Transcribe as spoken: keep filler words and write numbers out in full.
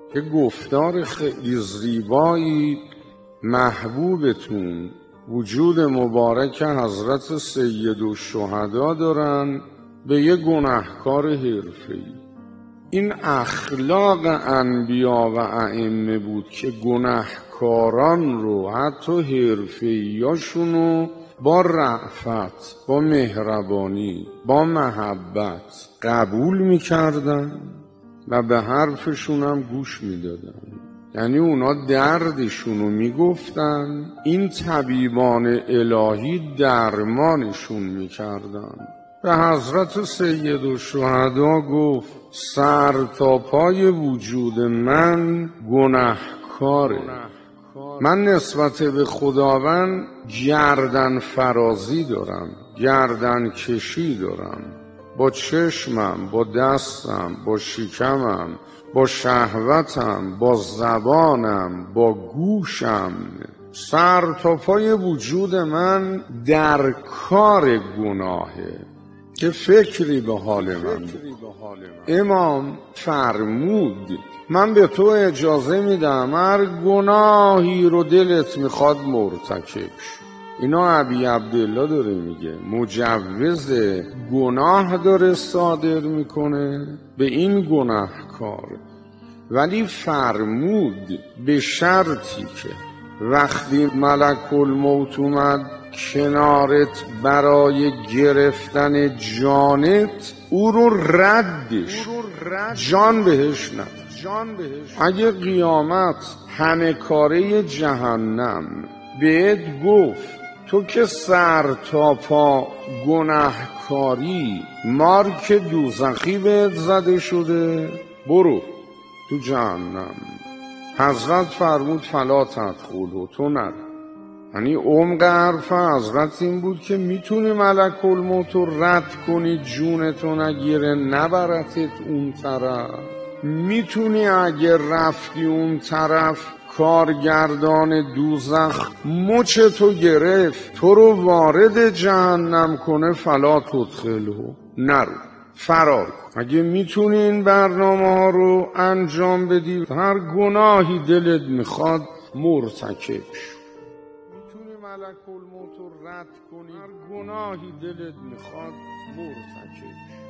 که گفتار خیلی زیبایی محبوبتون وجود مبارک حضرت سیدالشهدا دارن به یه گناهکار حرفه‌ای. این اخلاق انبیا و ائمه بود که گناهکاران رو حتی حرفه‌ایاشونو با رأفت، با مهربانی، با محبت قبول میکردن و به حرفشون هم گوش میدادن. یعنی اونا دردشونو میگفتن، این طبیبان الهی درمانشون میکردن. به حضرت سیدالشهدا گفت سر تا پای وجود من گناهکاره. من نسبت به خداوند گردن فرازی دارم، گردن کشی دارم، با چشمم، با دستم، با شکمم، با شهوتم، با زبانم، با گوشم. سر تا پای وجود من در کار گناهه که فکری به حال من. امام فرمود من به تو اجازه میدم هر گناهی رو دلت میخواد مرتکب شو. اینا ابی عبدالله داره میگه، مجوز گناه داره صادر میکنه به این گناهکار، ولی فرمود به شرطی که وقتی ملک الموت اومد کنارت برای گرفتن جانت او رو ردش، جان بهش ند. اگه قیامت همه کاره جهنم بهت گفت تو که سر تا پا گناهکاری، مارک دوزخی بهت زده شده، برو تو جهنم. حضرت فرمود فلا تدخلوا، تو نرو. یعنی عمق حرف حضرت این بود که میتونی ملک الموت رو رد کنی، جونتو نگیره نبرتت اون طرف. میتونی اگر رفتی اون طرف کارگردان دوزخ مچتو گرفت تو رو وارد جهنم کنه، فلا تدخلوا، نرو، فرار کن. اگه میتونی این برنامه ها رو انجام بدی، هر گناهی دلت میخواد مرتکب شو. میتونی ملک الموت رو رد کنی، هر گناهی دلت میخواد مرتکب شو.